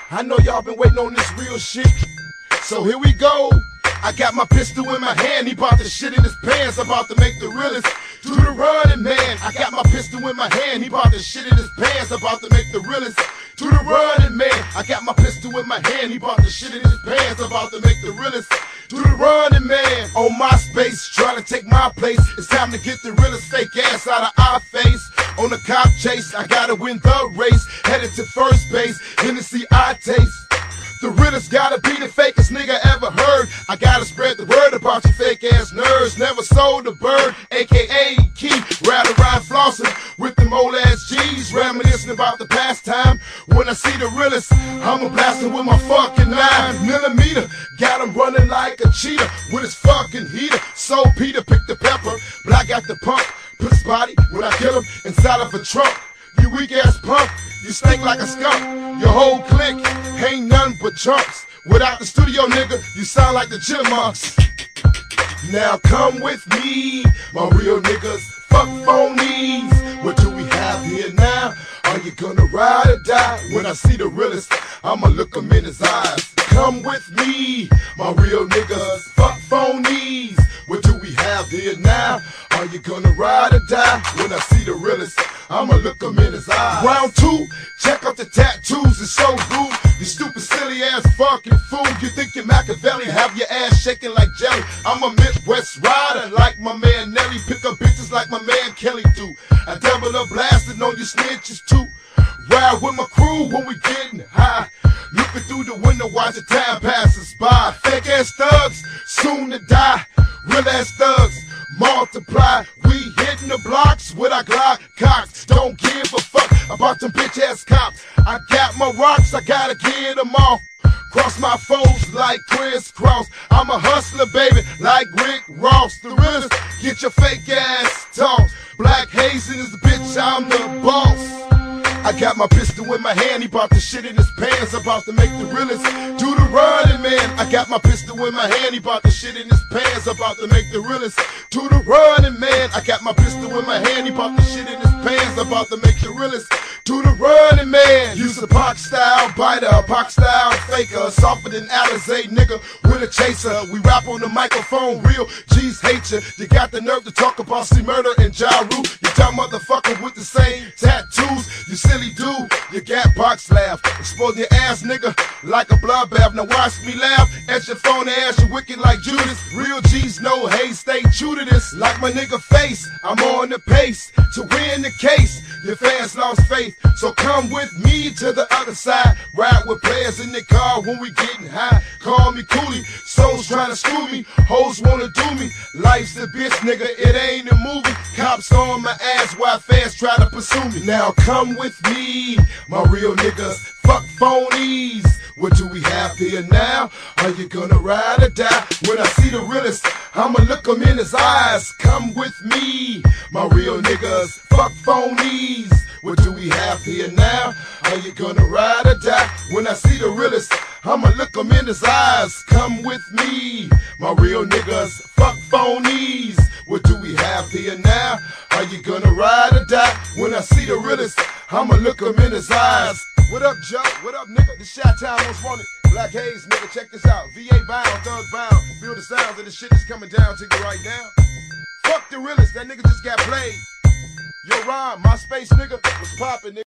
I know y'all been waiting on this real shit, so here we go. I got my pistol in my hand, he bought the shit in his pants, about to make the realest do the running man. I got my pistol in my hand, he bought the shit in his pants, about to make the realest do the running man. I got my pistol in my hand, he bought the shit in his pants, about to make the realest do the running man. On MySpace, trying to take my place, it's time to get the realest fake ass out of our face. On the cop chase, I gotta win the race, headed to first base, Hennessy I taste. The realest gotta be the fakest nigga ever heard. I gotta spread the word about you fake ass nerds. Never sold a bird, aka Key. Rather ride flossing with them old ass G's, reminiscing about the past time. When I see the realest, I'ma blast him with my fucking 9mm. Got him running like a cheetah with his fucking heater. So Peter picked the pepper, black out the pump. Put his body, when I kill him, inside of a trunk. You weak ass punk, you stink like a skunk. Your whole clique ain't nothing but chumps. Without the studio nigga, you sound like the Chipmunks. Now come with me, my real niggas, fuck phonies. What do we have here now? Are you gonna ride or die? When I see the realest, I'ma look him in his eyes. Come with me, my real niggas, fuck phonies. What do we have here now? Are you gonna ride or die? When I see the realest, I'ma look him in his eyes. Round two, check out the tattoos, it's so rude. You stupid silly ass fucking fool. You think you're Machiavelli, have your ass shaking like jelly. I'm a Midwest rider like my man Nelly. Pick up bitches like my man Kelly do. I double up blasting on you snitches too. Ride with my crew when we getting high. Looking through the window, watch the time passes by. Fake ass thugs, soon to die. Real ass thugs, multiply. We hitting the blocks with our Glock cocks. Don't give a fuck about them bitch ass cops. I got my rocks, I gotta get them off. Cross my foes like crisscross. I'm a hustler, baby, like Rick Ross. The realest, get your fake ass tossed. Black Hazen is the bitch, I'm the boss. I got my pistol in my hand, he bought the shit in his pants, about to make the realest do the running man. I got my pistol in my hand, he bought the shit in his pants, about to make the realest do the running man. I got my pistol in my hand, he bought the shit in his pants, about to make the realest do the running man. Use a Pac style biter, a Pac style faker, softer than Alizé nigga with a chaser. We rap on the microphone, real G's hate you. You got the nerve to talk about C-Murder and Ja Rule. You dumb motherfucker with the same tattoos. You silly dude, you got box laugh. Expose your ass nigga like a bloodbath. Now watch me laugh at your phone ass, you wicked like Judas. Real G's no hate, stay true to this. Like my nigga Face, I'm on the pace to win the case. Your fans lost faith, so come with me to the other side. Ride with players in the car when we getting high. Call me Coolie, souls trying to screw me. Hoes wanna do me, life's a bitch nigga, it ain't a movie. Cops on my ass while fans try to pursue me. Now come with me, my real niggas, fuck phonies. What do we have here now? Are you gonna ride or die? When I see the realest, I'ma look him in his eyes. Come with me, my real niggas, fuck phonies. What do we have here now? Are you gonna ride or die? When I see the realest, I'ma look him in his eyes. Come with me, my real niggas, fuck phonies. What do we have here now? Are you gonna ride or die? When I see the realest, I'ma look him in his eyes. What up, Joe? What up, nigga? This Chi-Town most wanted. Black Haze, nigga, check this out. VA bound, thug bound. Feel the sounds of the shit that's coming down to you right now. Fuck the realest, that nigga just got played. Yo, Ron, MySpace, nigga, was poppin', nigga.